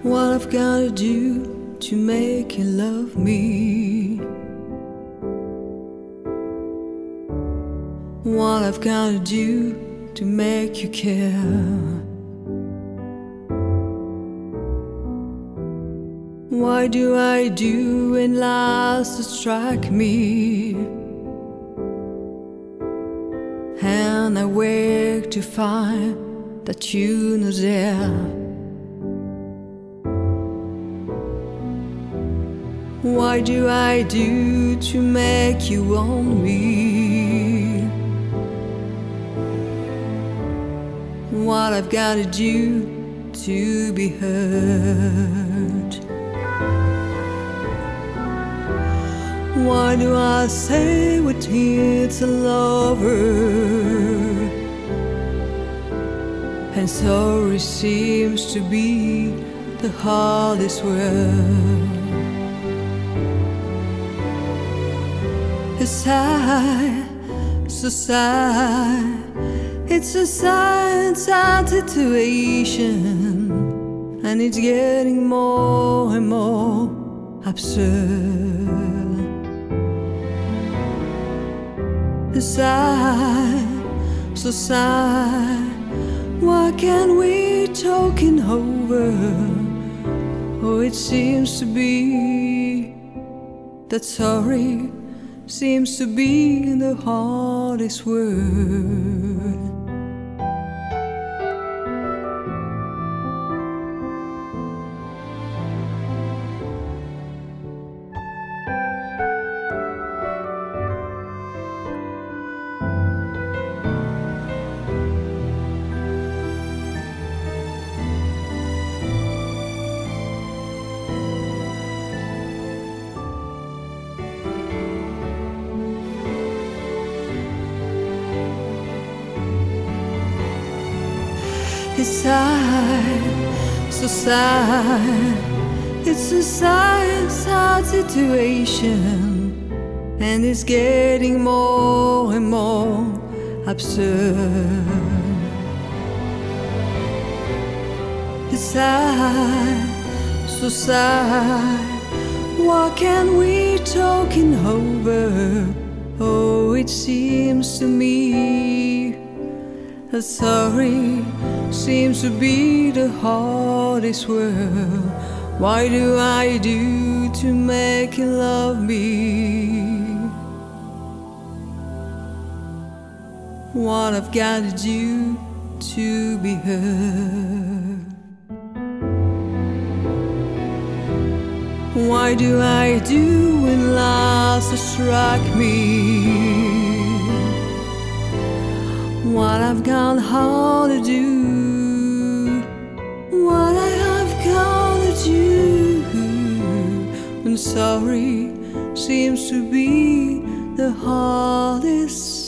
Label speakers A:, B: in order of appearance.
A: What I've gotta do to make you love me? What I've gotta do to make you care? Why do I do when lies to strike me? And I wake to find that you're not there. Why do I do to make you want me? What I've gotta do to be heard? Why do I say what it's a lover? And sorry seems to be the hardest word. A sigh, so sad. It's a sad situation, and it's getting more and more absurd. A sigh, so sad. Why can't we talking over? Oh, it seems to be that sorry seems to be the hardest word. It's sad, so sad. It's a sad situation, and it's getting more and more absurd. It's sad, so sad. Why can't we talking over? Oh, it seems to me that sorry seems to be the hardest word. Why do I do to make you love me? What I've gotta do to be heard? Why do I do when lies strike me? What I've got hard to do, what I have got to do, when sorry seems to be the hardest